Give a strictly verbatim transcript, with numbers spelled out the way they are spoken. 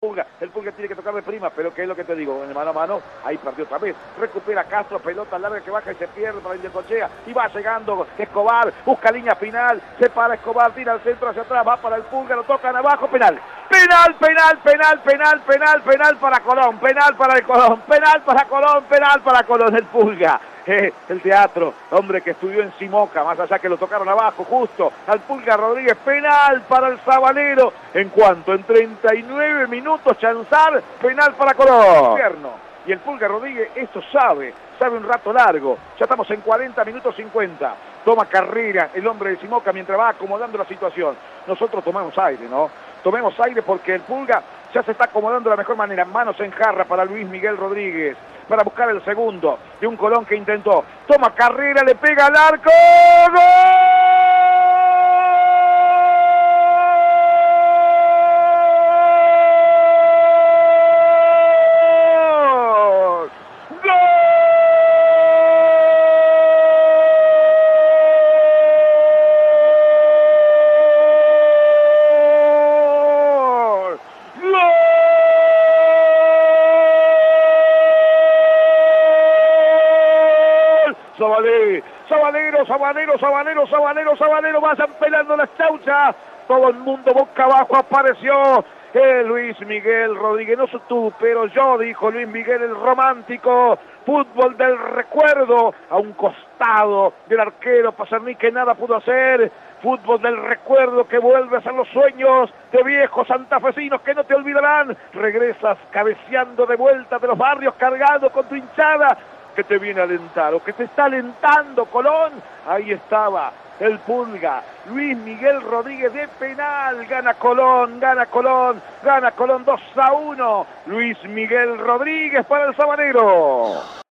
Pulga, el Pulga tiene que tocar de prima, pero ¿qué es lo que te digo? En el mano a mano, ahí perdió otra vez. Recupera Castro, pelota larga que baja y se pierde para Indecochea. Y va llegando Escobar, busca línea final, se para Escobar, tira al centro hacia atrás, va para el Pulga, lo tocan abajo, penal. Penal, penal, penal, penal, penal, penal para Colón, penal para el Colón, penal para Colón, penal para Colón, el Pulga. Eh, el teatro, hombre que estudió en Simoca, más allá que lo tocaron abajo, justo, al Pulga Rodríguez, penal para el Sabalero, en cuanto, en treinta y nueve minutos, Chanzar, penal para Colón. Y el Pulga Rodríguez esto sabe, sabe un rato largo, ya estamos en cuarenta minutos cincuenta, toma carrera el hombre de Simoca mientras va acomodando la situación. Nosotros tomamos aire, ¿no? Tomemos aire porque el Pulga ya se está acomodando de la mejor manera. Manos en jarra para Luis Miguel Rodríguez, para buscar el segundo de un Colón que intentó. Toma carrera, le pega al arco. ¡Gol! Sabalero, Sabalero, Sabalero, Sabalero, Sabalero, Sabalero, vayan pelando las chauchas. Todo el mundo boca abajo apareció. Eh, Luis Miguel Rodríguez, no sos tú, pero yo, dijo Luis Miguel el romántico. Fútbol del recuerdo, a un costado del arquero Pazarní que nada pudo hacer. Fútbol del recuerdo que vuelve a ser los sueños de viejos santafesinos que no te olvidarán. Regresas cabeceando de vuelta de los barrios, cargado con tu hinchada que te viene a alentar, o que te está alentando Colón. Ahí estaba el Pulga, Luis Miguel Rodríguez de penal, gana Colón, gana Colón, gana Colón dos a uno, Luis Miguel Rodríguez para el Sabanero.